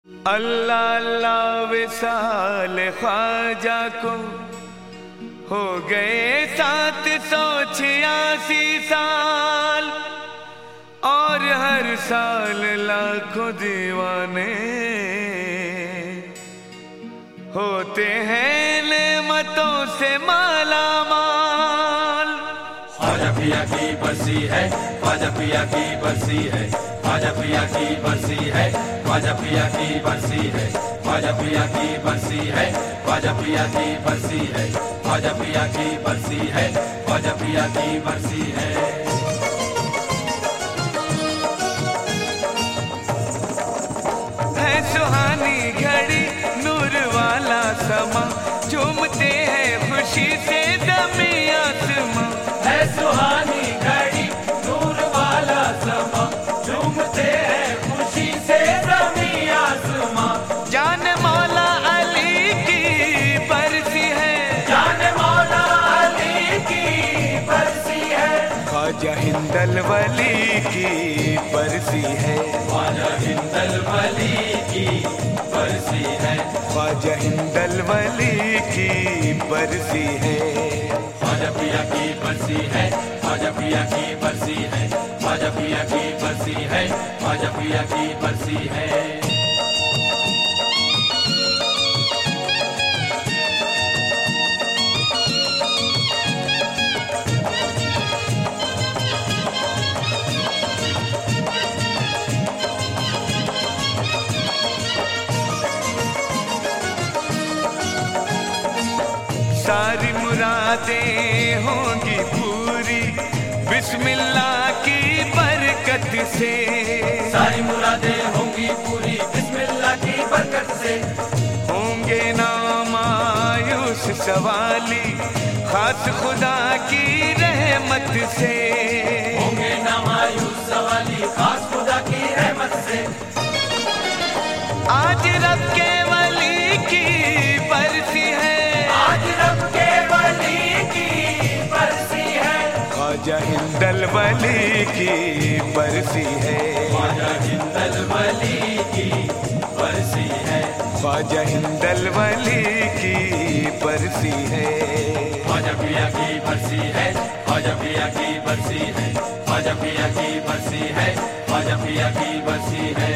अल्लाह अल्लाह विसाल ख्वाजा को हो गए 786 साल और हर साल लाखों दीवाने होते हैं नेमतों से माला माल। ख्वाजा पिया की बरसी है, ख्वाजा पिया की बरसी है, ख्वाजा पिया की बरसी है, ख्वाजा पिया की बरसी है, ख्वाजा पिया की बरसी है, ख्वाजा पिया की बरसी है, ख्वाजा पिया की बरसी है, ख्वाजा पिया की बरसी है। है सुहानी घड़ी नूर वाला समा, झूमते हैं खुशी से दमे आसमां। है सुहानी घड़ी नूर वाला समा, झूमते हैं खुशी से दमे आसमां। जान मौला अली की बरसी है, जान मौला अली की बरसी है, ख्वाजा हिंदल वली की बरसी है, ख्वाजा हिंदल वली की बरसी है, ख्वाजा हिंदल वली की बरसी है। ख्वाजा पिया की बरसी है, ख्वाजा पिया की बरसी है, ख्वाजा पिया की बरसी है, ख्वाजा पिया की बरसी है। सारी मुरादें होंगी पूरी बिस्मिल्लाह की बरकत से, सारी मुरादें होंगी पूरी बिस्मिल्लाह की बरकत से। होंगे ना मायूस सवाली खास खुदा की रहमत से, होंगे ना मायूस सवाली खास खुदा की रहमत से। आज रब के वली की बरसी है, आज रब के वली की बरसी है, ख्वाजा हिंदल वली की बरसी है, ख्वाजा हिंदल वली की बरसी है, ख्वाजा हिंदल वली की बरसी है। ख्वाजा पिया की बरसी है, ख्वाजा पिया की बरसी है, ख्वाजा पिया की बरसी है, ख्वाजा पिया की बरसी है।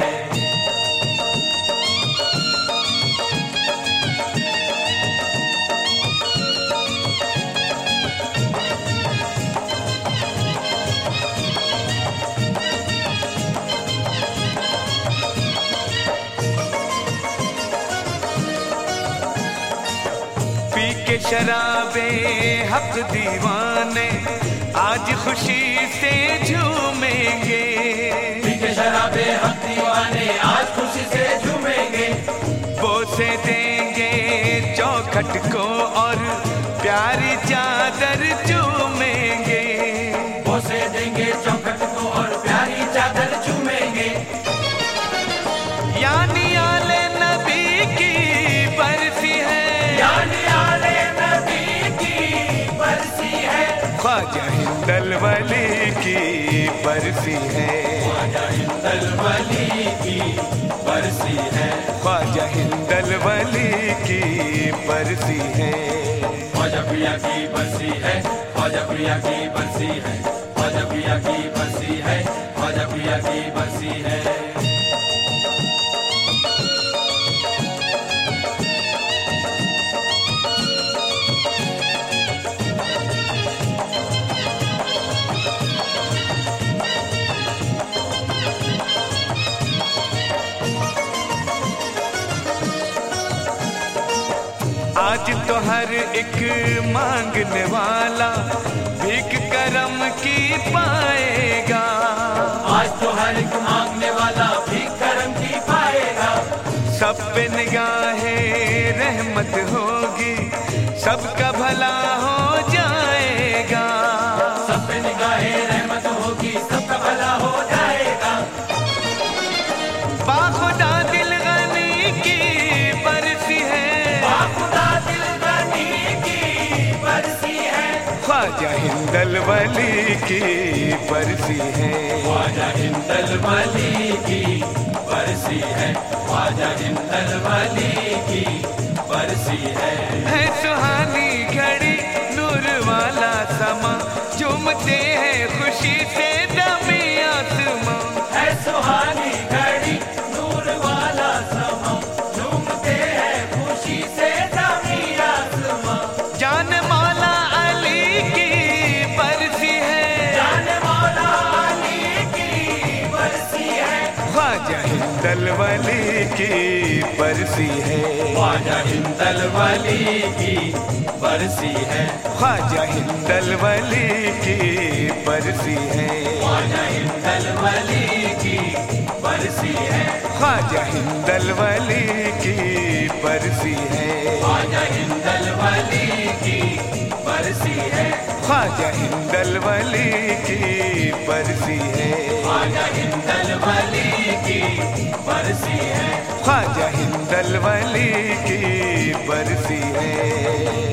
के शराबे हक दीवाने आज खुशी से झूमेंगे, के शराबे हक दीवाने आज खुशी से झूमेंगे। बोसे देंगे चौखट को और प्यारी चादर चूमेंगे, बोसे देंगे चौखट को और प्यारी चादर चूमेंगे। यानी आले नबी की बरसी है, यानी आले नबी की बरसी है, ख्वाजा हिंदल वली की बरसी है, ख्वाजा हिंदल वली की बरसी है, ख्वाजा हिंदल वली की बरसी है। ख्वाजा पिया की बरसी है, ख्वाजा पिया की बरसी है, ख्वाजा पिया की बरसी है, ख्वाजा पिया की बरसी है। आज तो हर एक मांगने वाला भीख करम की पाएगा, आज तो हर एक मांगने वाला भी करम की पाएगा। सब पे निगाहे रहमत होगी, सबका भला हो जाएगा, सब पे निगाहे रहमत होगी, सबका भला हो जाएगा। बाखुदा दिल गनी की बरसी है, बाखुदा दिल गनी की बरसी है, ख्वाजा हिंदल वली की बरसी है, ख्वाजा हिंदल वली की बरसी है, ख्वाजा हिंदल वाली की बरसी है सुहानी घड़ी नूर वाला समा झूमते हैं खुशी से दमे आसमां। है सुहानी घड़ी नूर वाला समा झूमते हैं खुशी से दमे आसमां। जान मौला अली की बरसी है, जान मौला अली की बरसी है। ख्वाजा हिंदल वली की बरसी है, ख्वाजा हिंदल वाली की बरसी है। ख्वाजा हिंदल वली की बरसी है, ख्वाजा हिंदल वाली की बरसी है। ख्वाजा हिंदल वली की बरसी है, ख्वाजा हिंदल वाली की बरसी है। ख्वाजा हिंदल वली की बरसी है, ख्वाजा हिंदल वाली की बरसी है। ख्वाजा हिंदल वली की बरसी है।